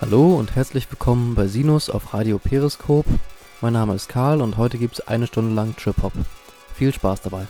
Hallo und herzlich willkommen bei Sinus auf Radio Periskop. Mein Name ist Karl und heute gibt es eine Stunde lang Trip-Hop. Viel Spaß dabei.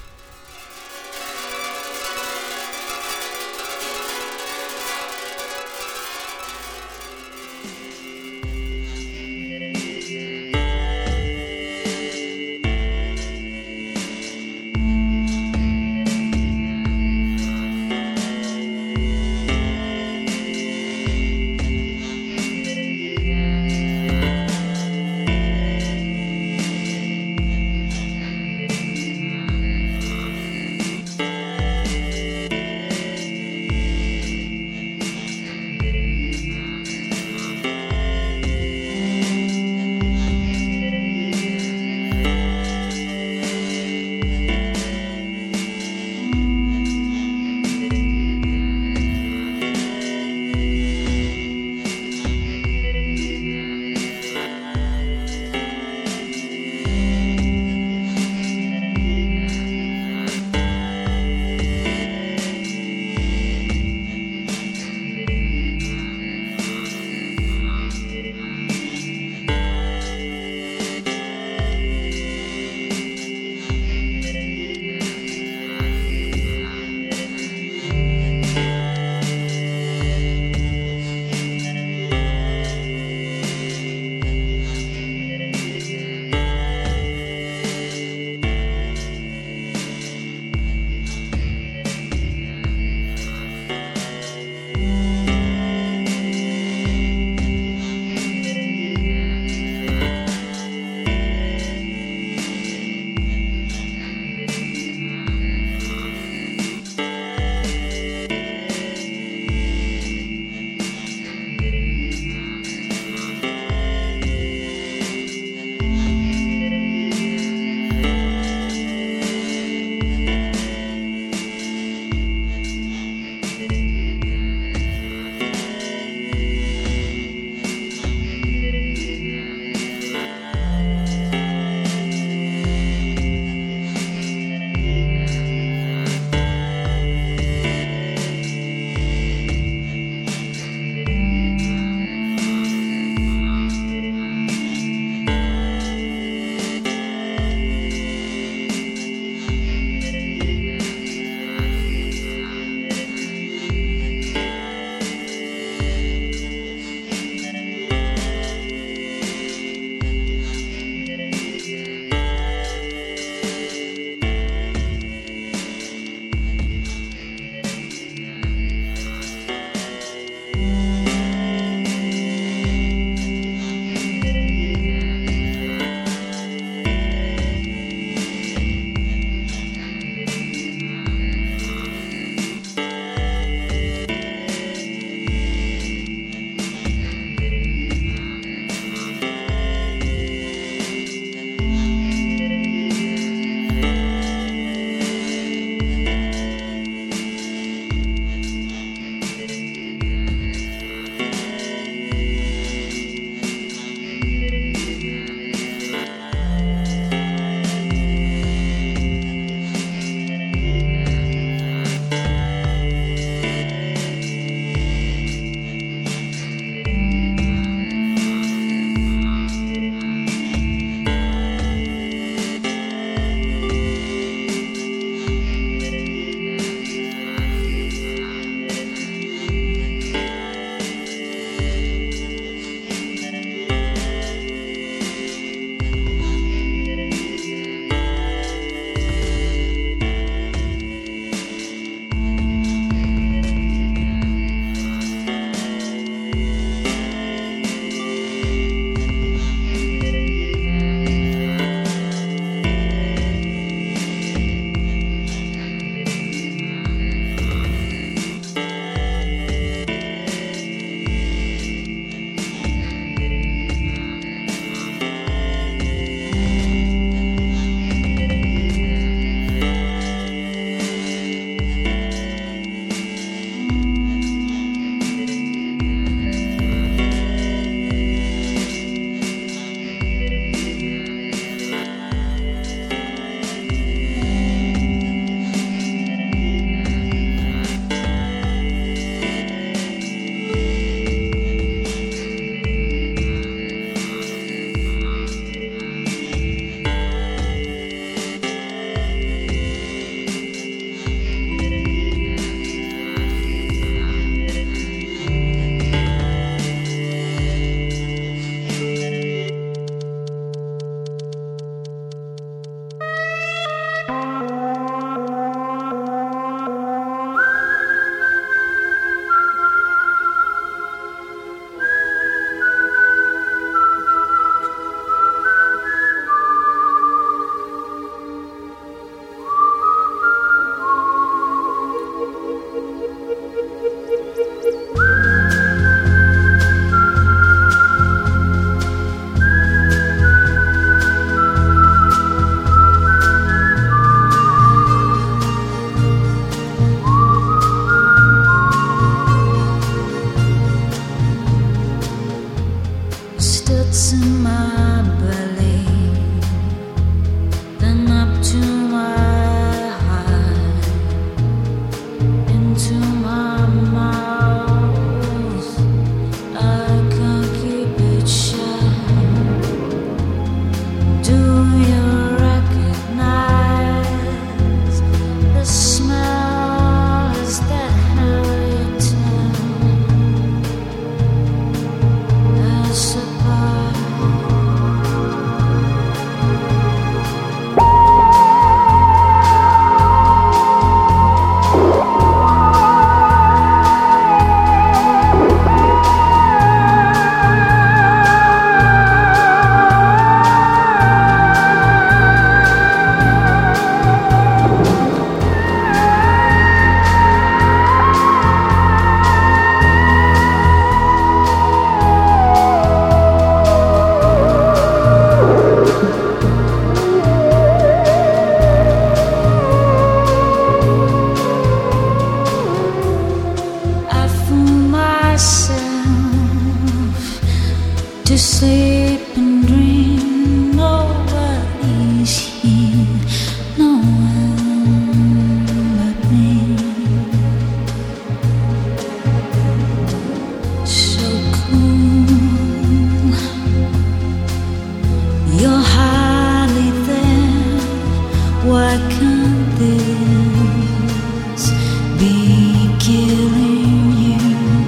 can't this be killing you?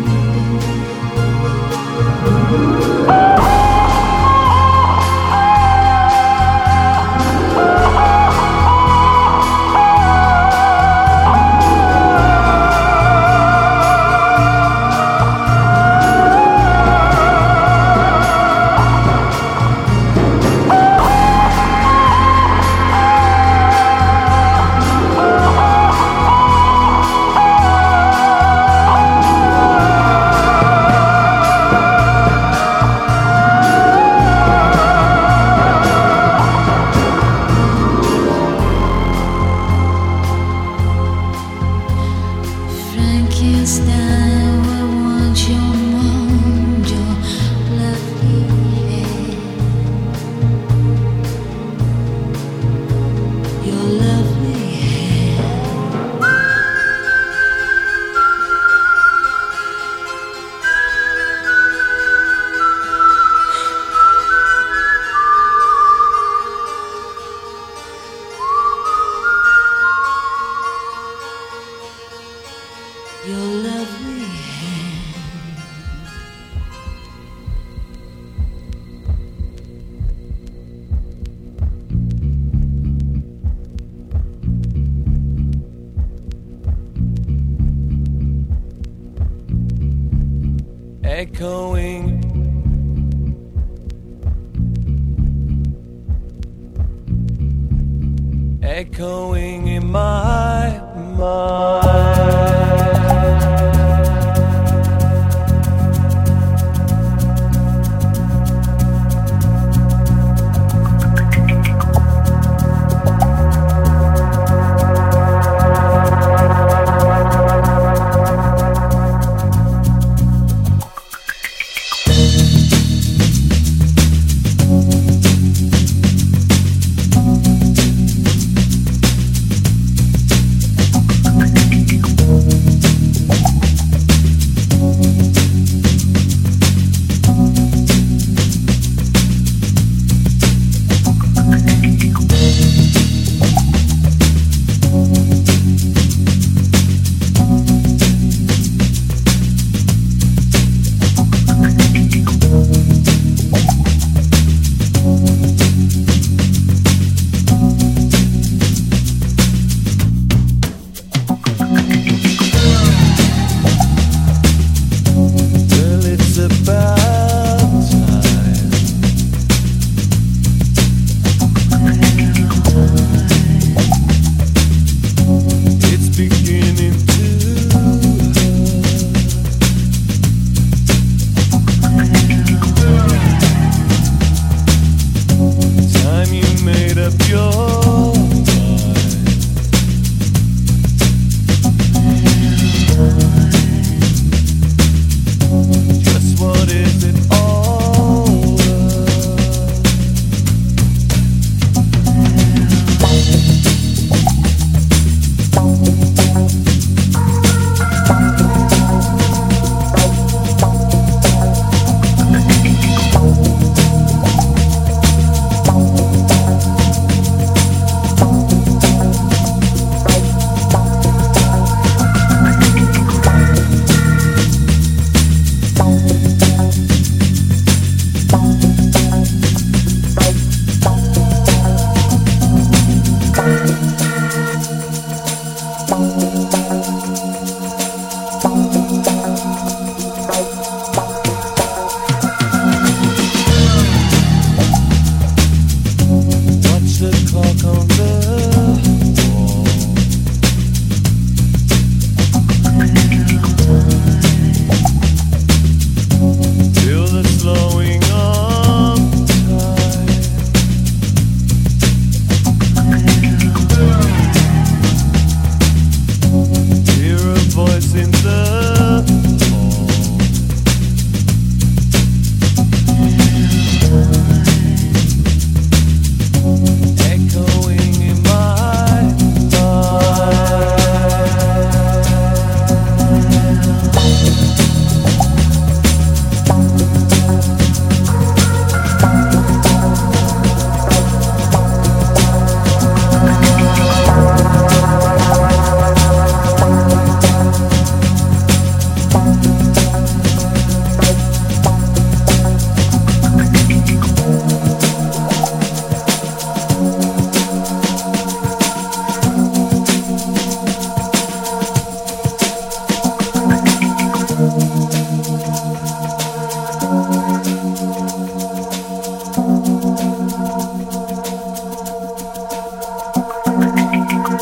Frankenstein will want your mind, your lovely head, your lovely head. Your lovely hand. Echoing, echoing in my mind.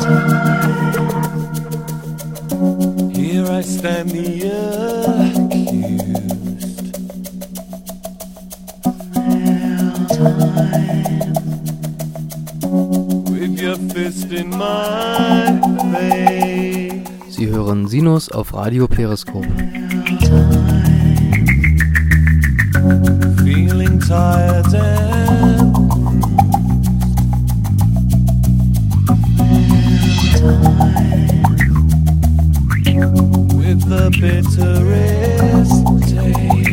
Here I stand the accused. With your fist in my face. Sie hören Sinus auf Radio Periskop. Feeling tired and with the bitterest taste.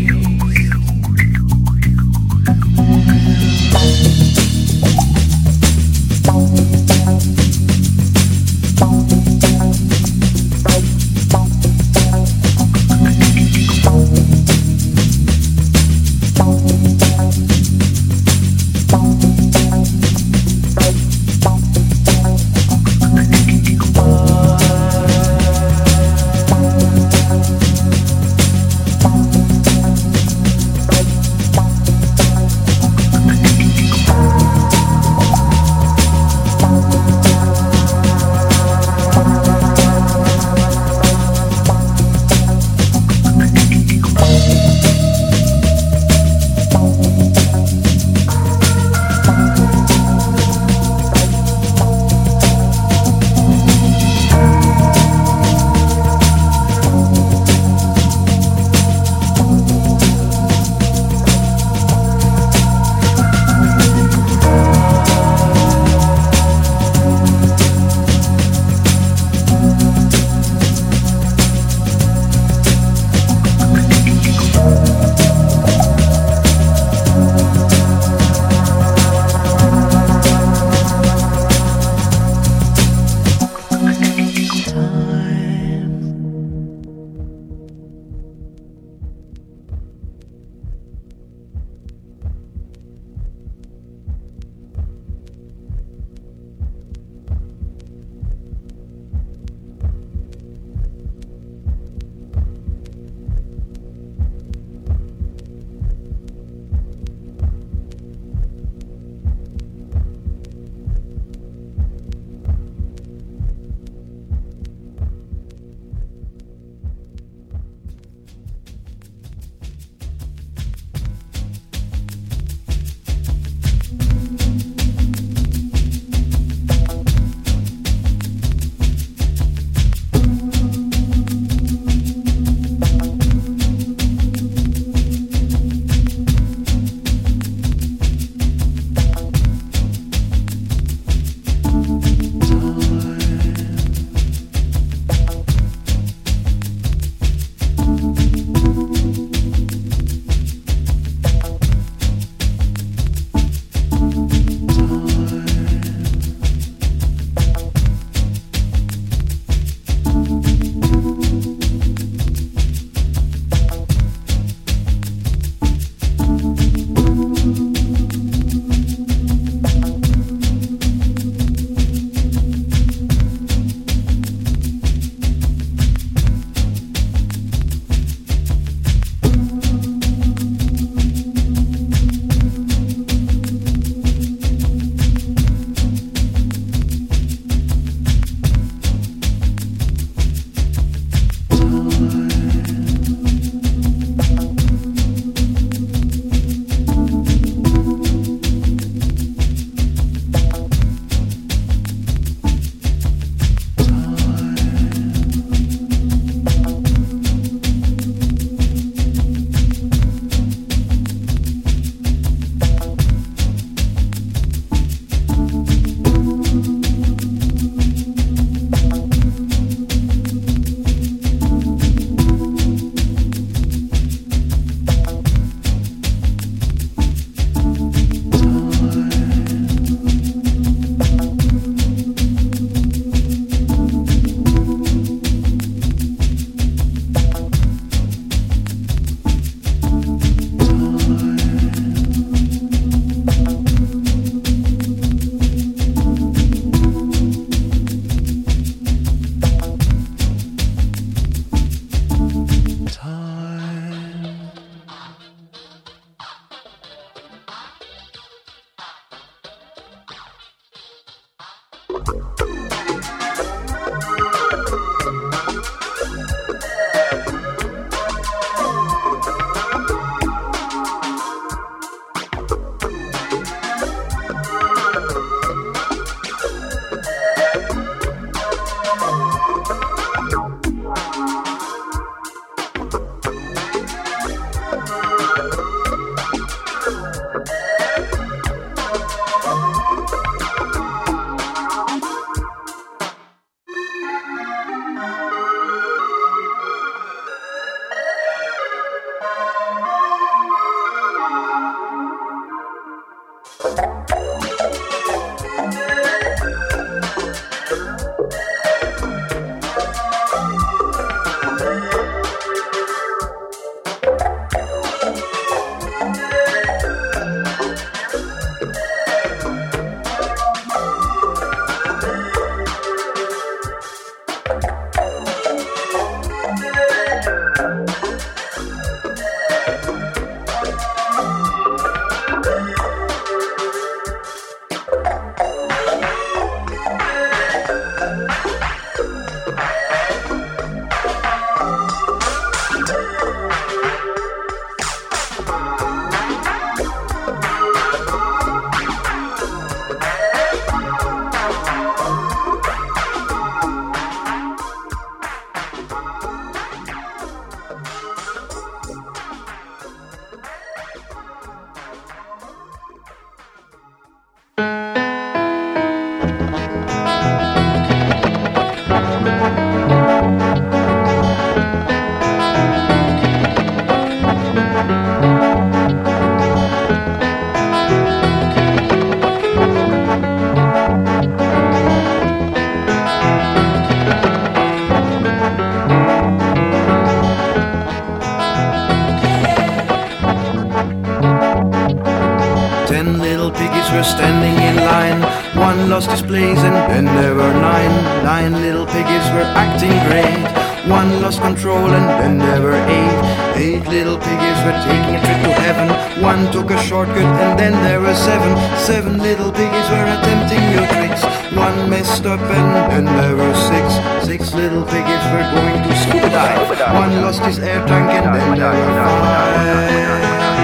lost his place, and then there were nine little piggies were acting great. One lost control, and then there were eight little piggies were taking a trip to heaven. One took a shortcut, and then there were seven little piggies were attempting new tricks. One messed up, and then there were six little piggies were going to scuba dive. One lost his air tank, and then there were five.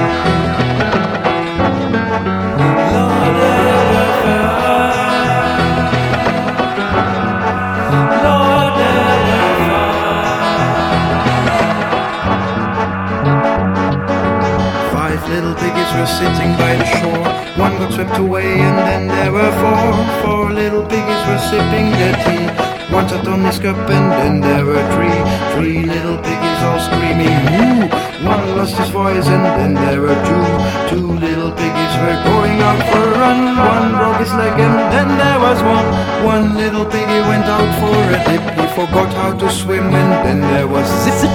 Little piggies were sitting by the shore. One got swept away, and then there were four little piggies were sipping their tea. One sat on his cup, and then there were three little piggies all screaming woo. One lost his voice, and then there were two little piggies were going out for a run. One broke his leg, and then there was one little piggy went out for a dip. He forgot how to swim, and then there was zip.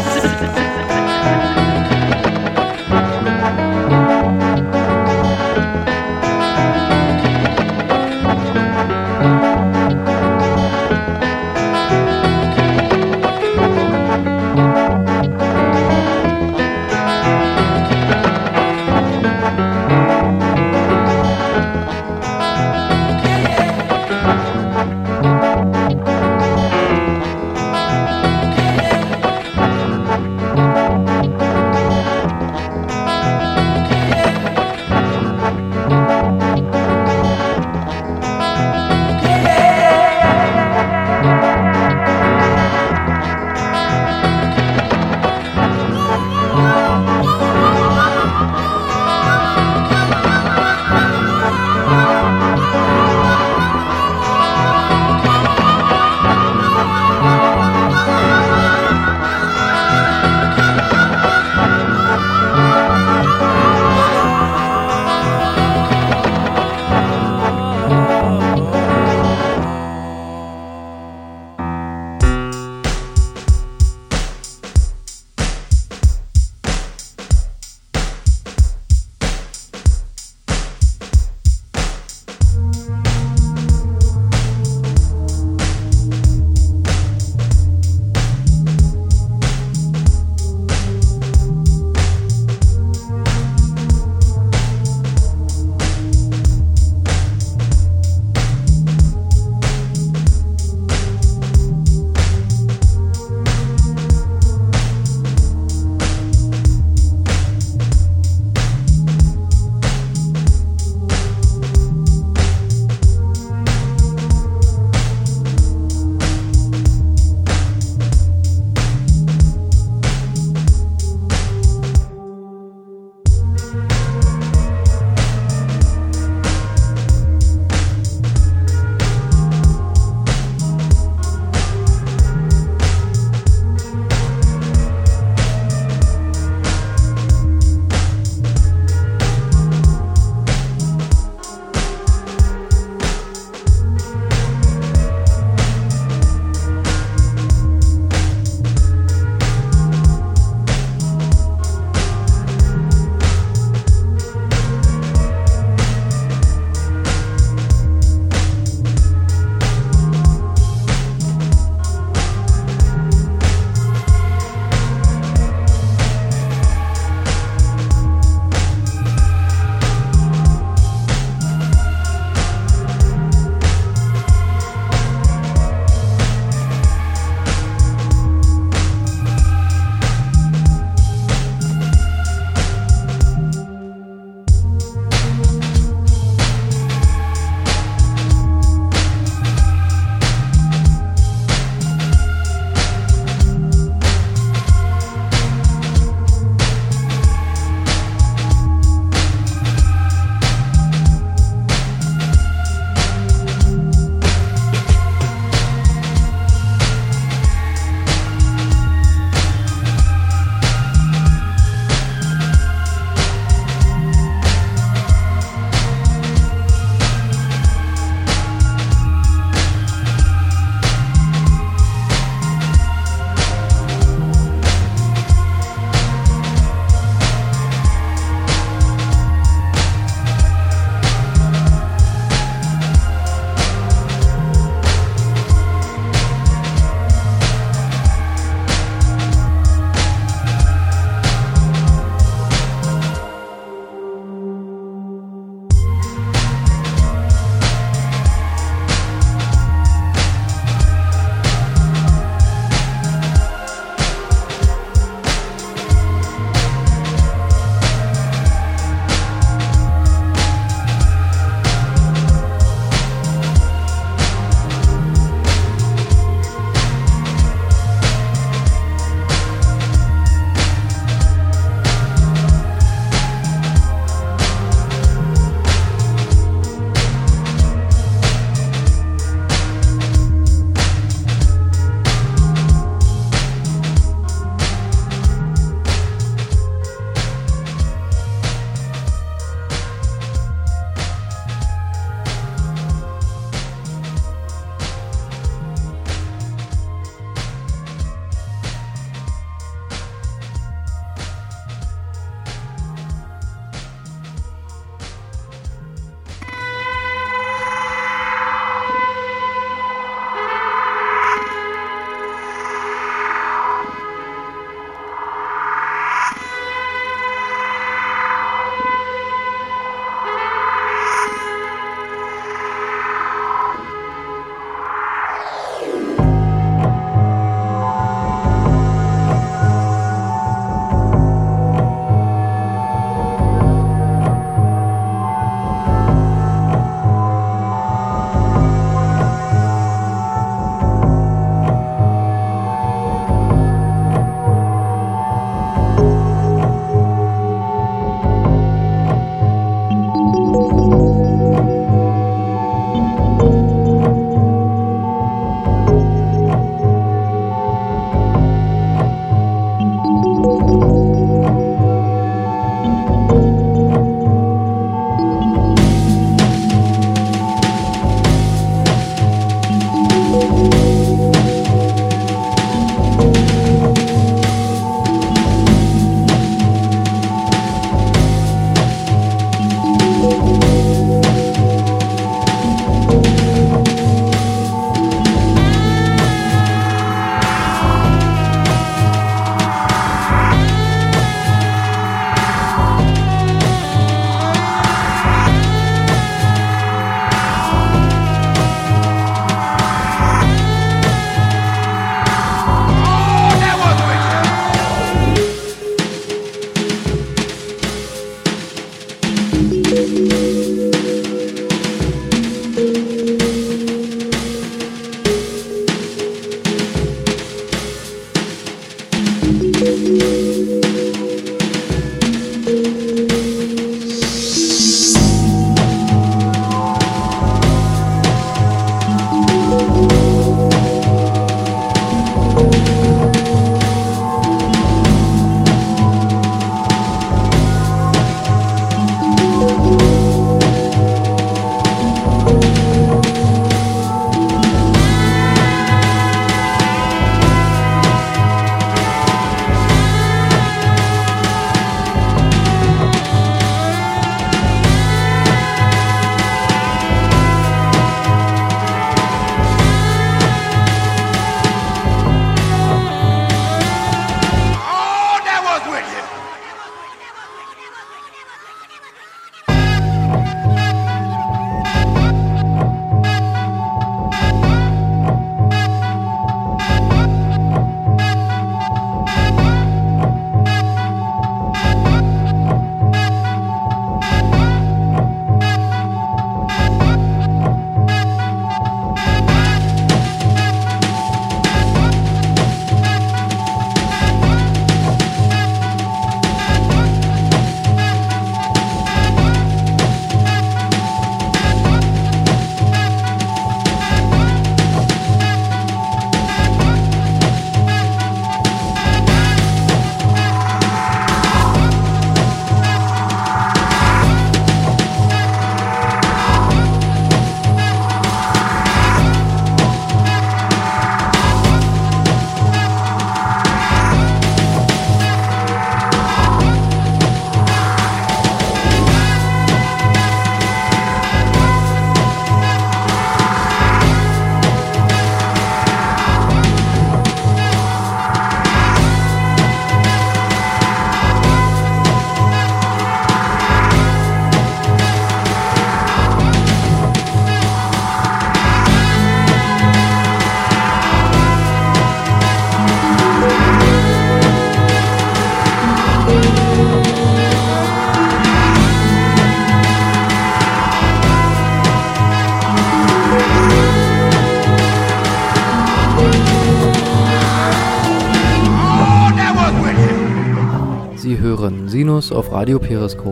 Sie hören Sinus auf Radio Periskop.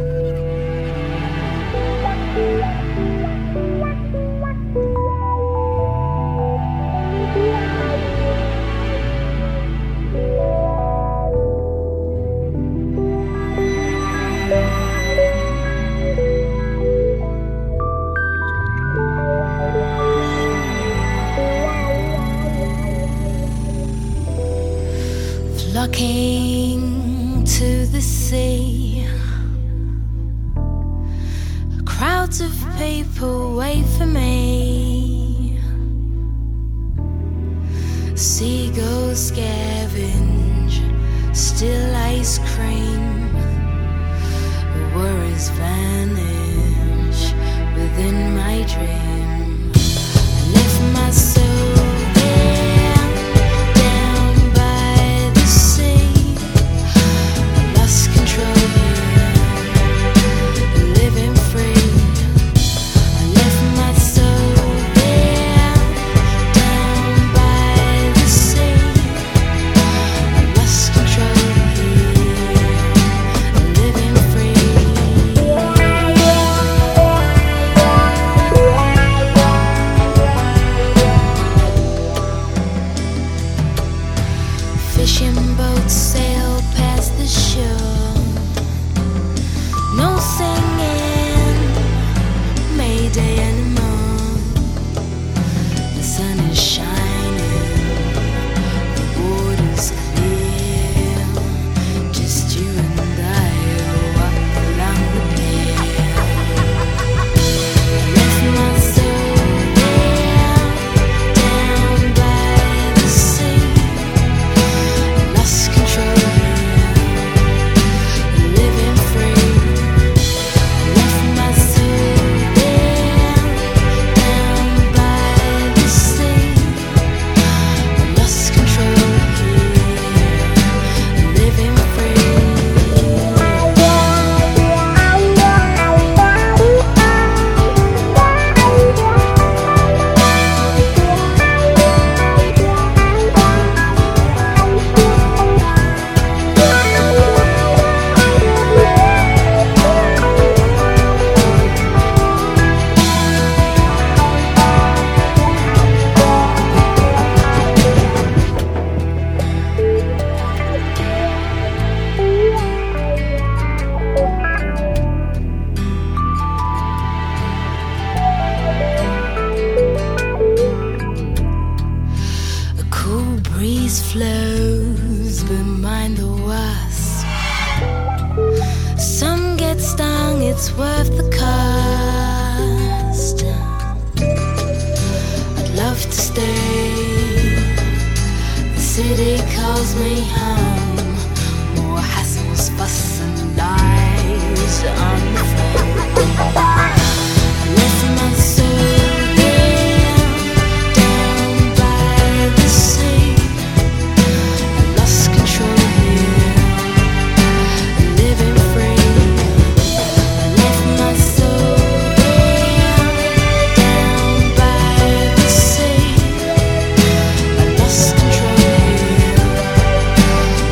Flocking to the sea, crowds of people wait for me. Seagulls scavenge still ice cream. Worries vanish within my dream. I lift my soul there, down by the sea. I lost control here, living free. I lift my soul there, down by the sea. I lost control here, living free. Fishing boats sail past the shore. No singing, Mayday anymore. The sun is shining, the water's clear. Just you and I walk along the pier. I left my soul there, down by the sea. Lost control here, living free. I left my soul there, down by the sea. Lost control here, living free. A cool breeze flows behind the wasp. Some get stung, it's worth the cost. I'd love to stay. The city calls me home. More hassles, fuss and lies on the phone. I left my soul there, down by the sea. I lost control here, living free. I left my soul there, down by the sea. I lost control here,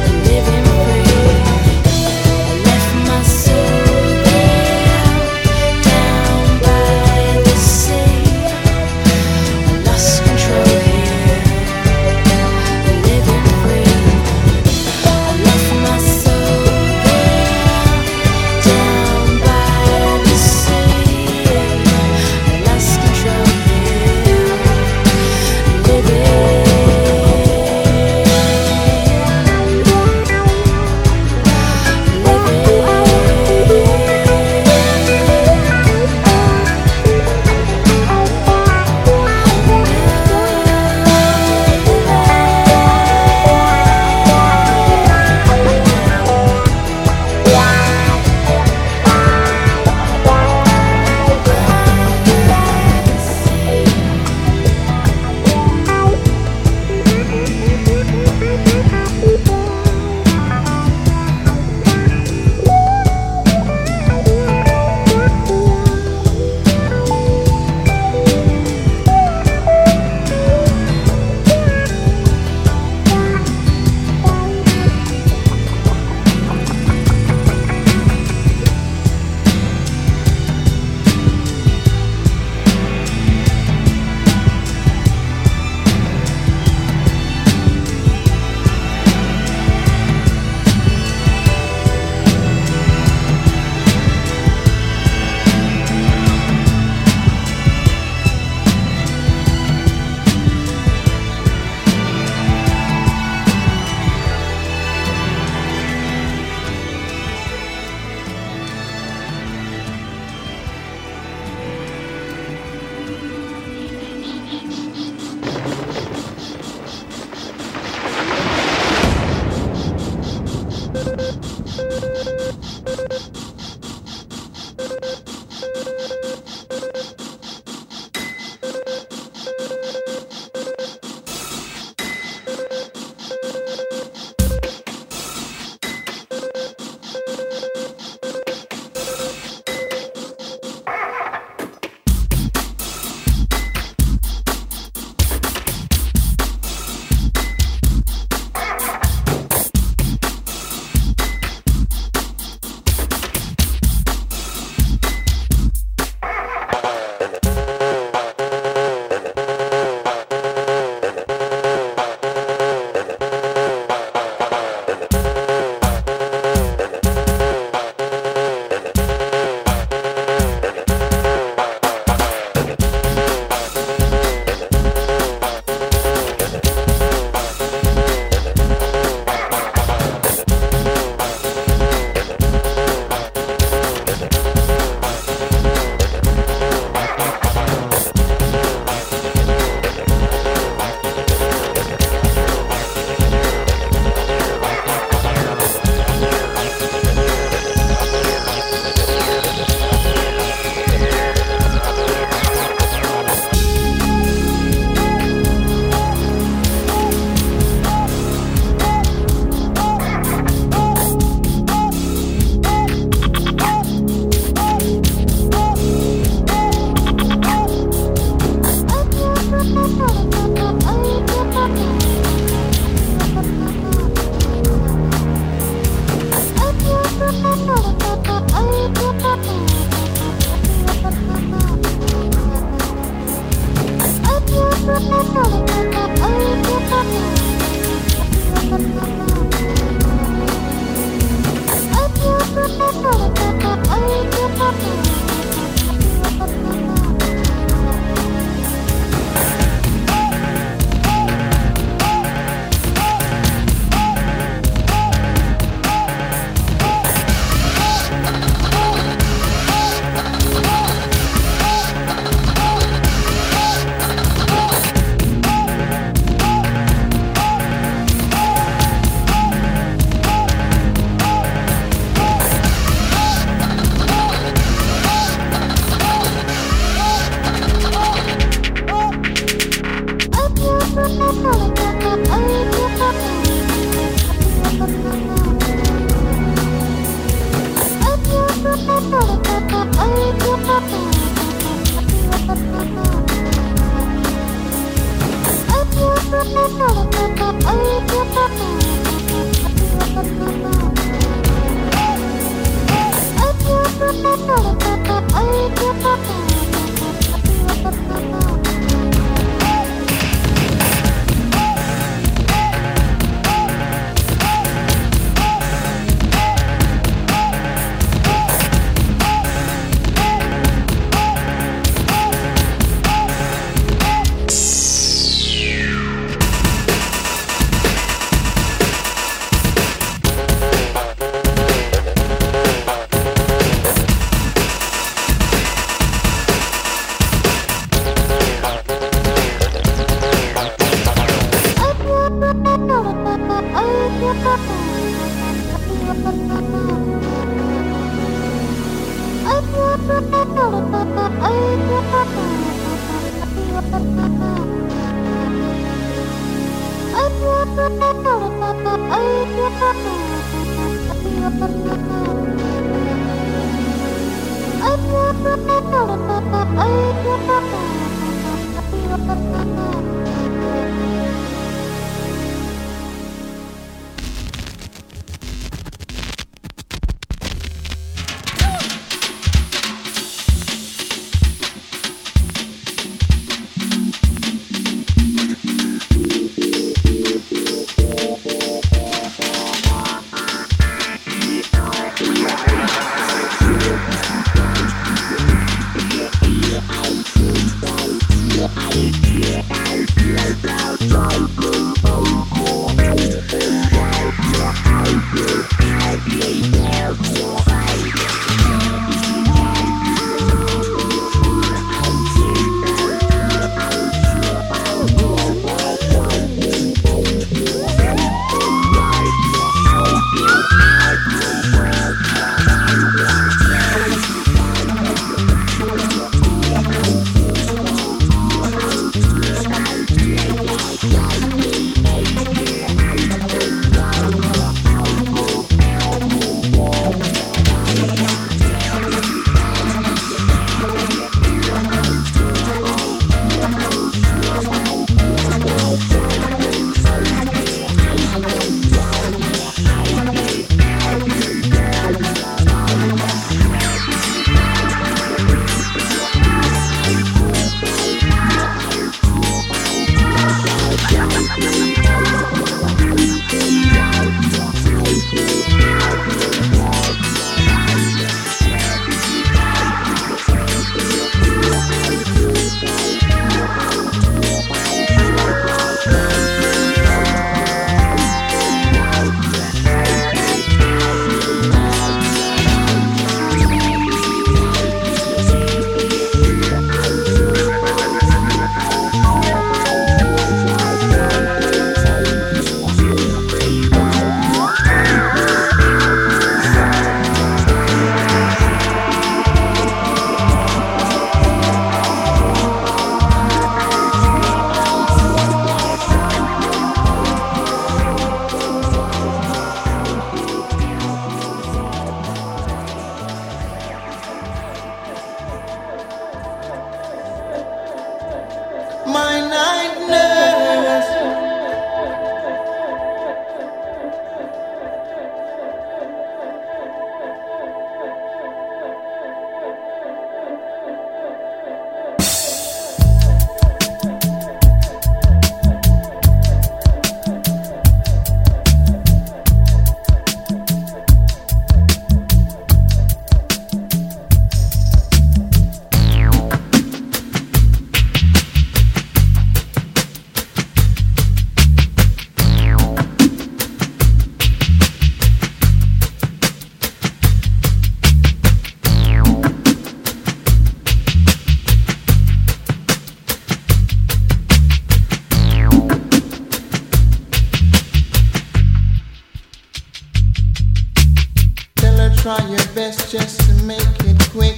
try your best just to make it quick.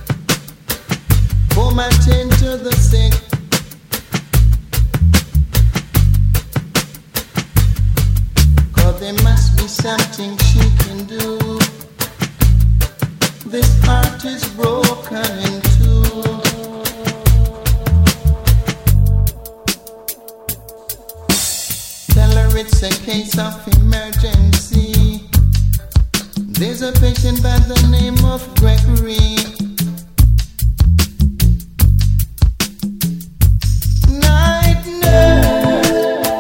Pour my tin to the sink. there must be something she can do. This heart is broken in two. Tell her it's a case of emergency. There's a patient by the name of Gregory. Night nurse,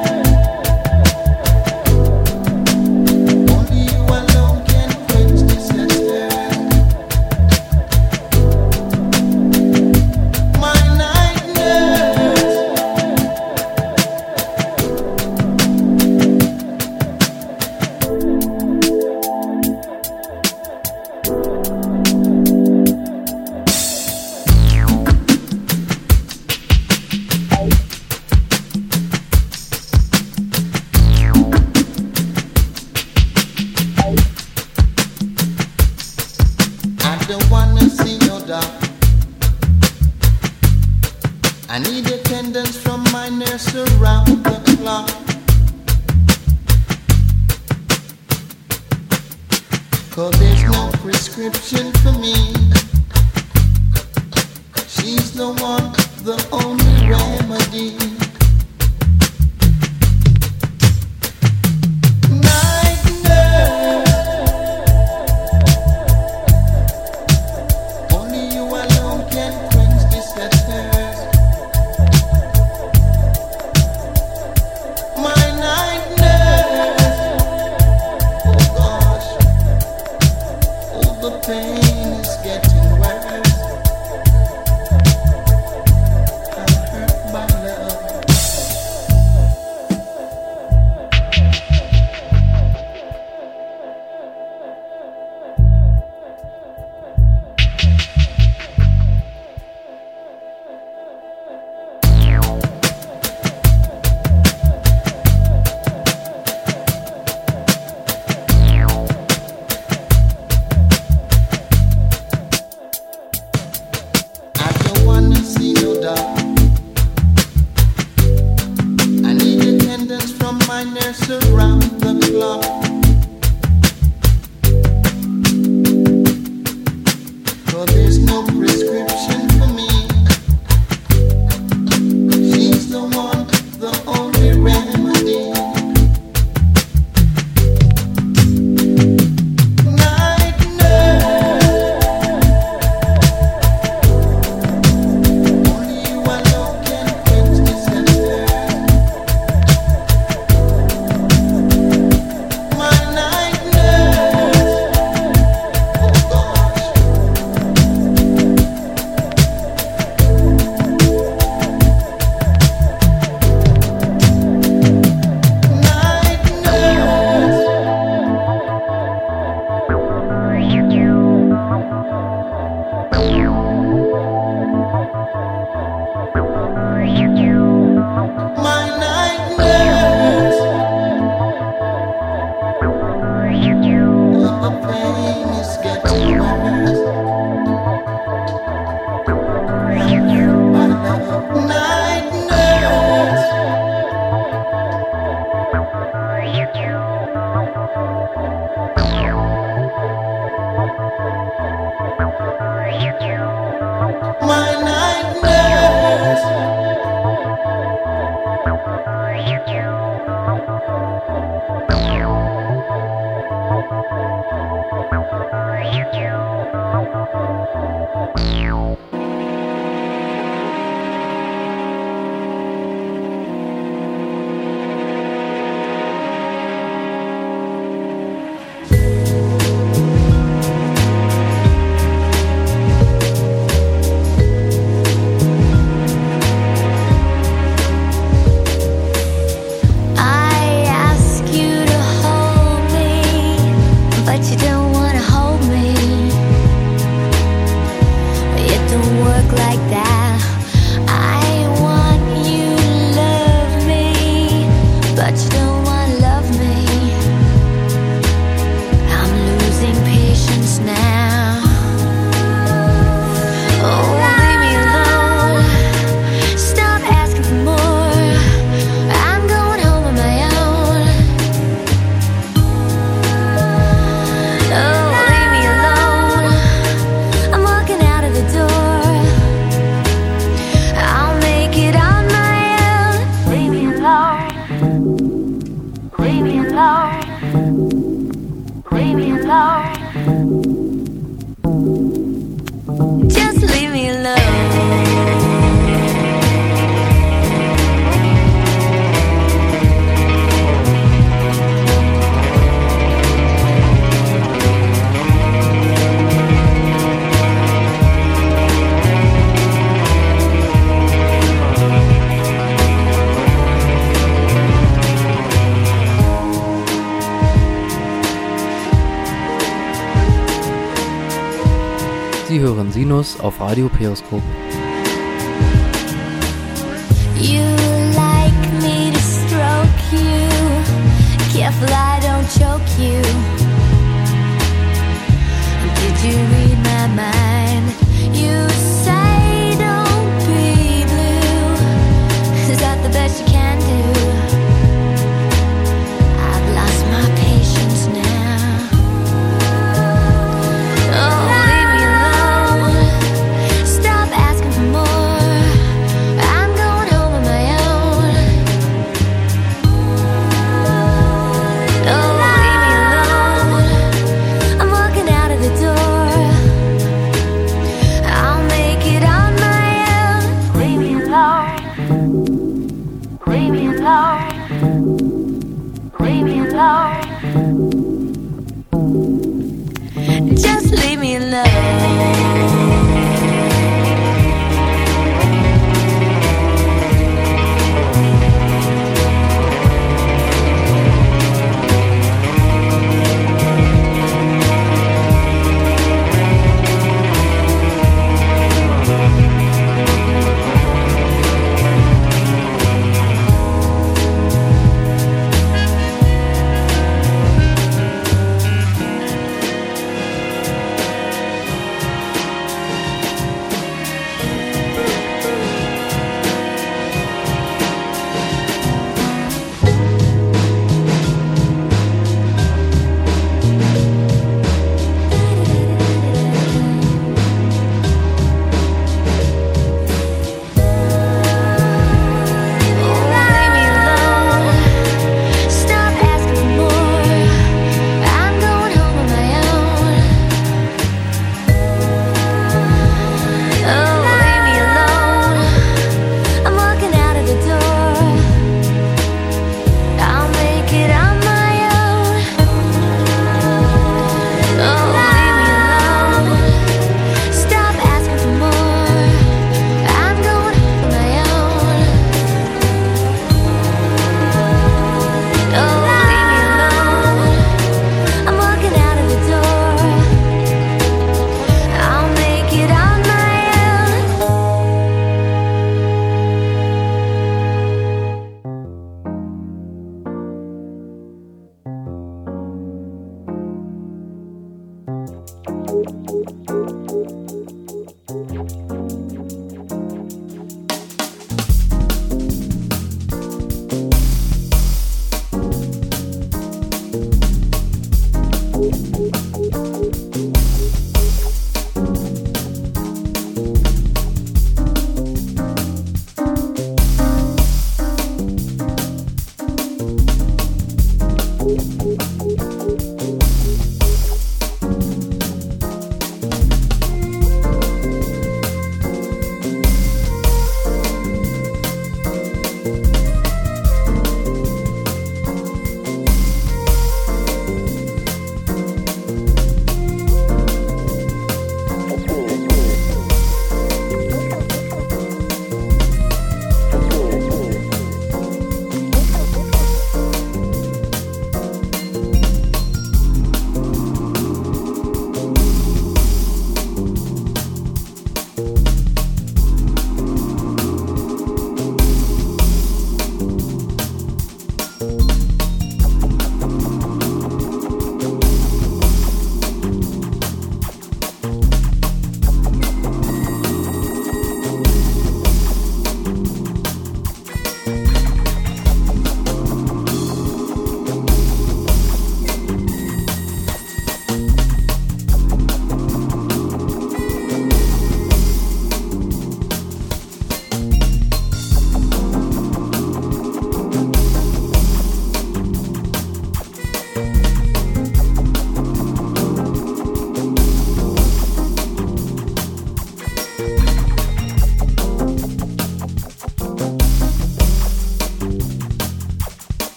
only you alone can quench this thirst. My night nurse, I don't wanna see no doubt. I need attendance from my nurse around the clock. 'Cause there's no prescription for me. She's the one, the only remedy. Night nurse, only you alone can quench this thirst. My night nurse, oh gosh, oh the pain is getting worse. I'm hurt by love. I don't wanna see no doubt. I need attendance from my nurse around the clock. 'Cause there's no prescription for me. She's the one, the only remedy. Night nurse, only you alone can quench this thirst. My night nurse, oh gosh. Night nurse, my night nurse, oh the pain is getting worse. Night nurse, my night nurse, I ask you to hold me, but you don't wanna hold me. Yet the hören Sinus auf Radio Periskop. You like me to stroke you. Careful I don't choke you. Did you read my mind? You say don't be blue. Is that the best you can do? I've lost my patience now. Oh, leave me alone. Stop asking for more. I'm going home on my own. Oh, leave me alone. I'm walking out of the door. I'll make it on my own. Leave me alone. Leave me alone. Leave me alone. Just leave me alone.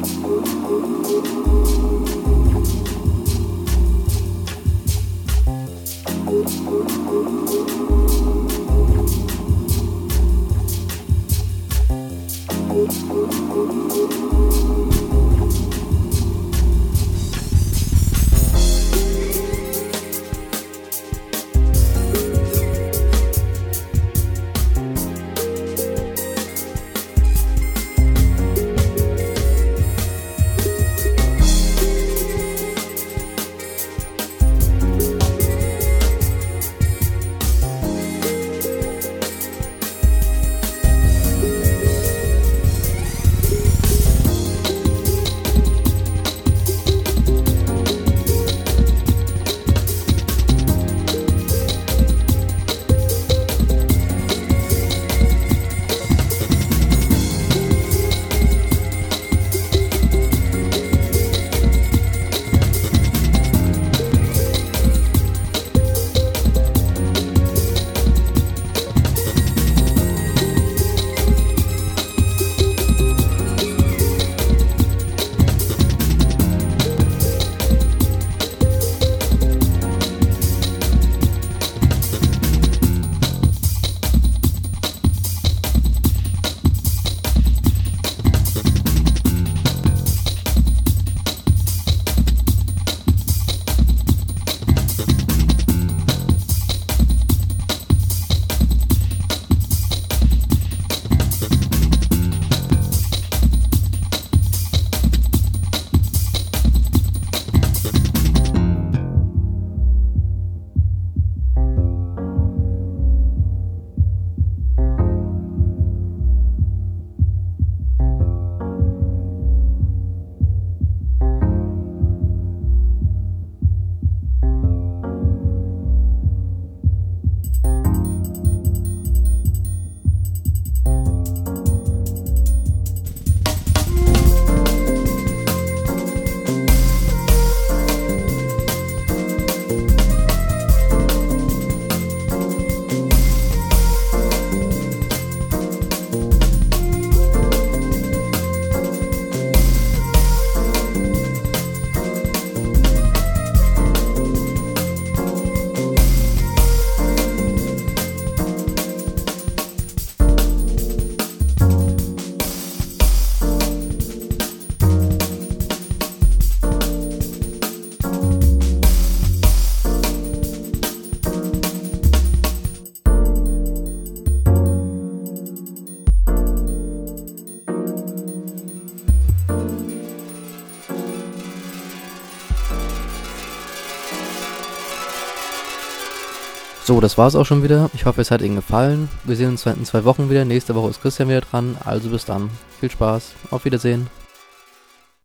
So, das war's auch schon wieder. Ich hoffe, es hat Ihnen gefallen. Wir sehen uns in 2 Wochen wieder. Nächste Woche ist Christian wieder dran. Also bis dann. Viel Spaß. Auf Wiedersehen.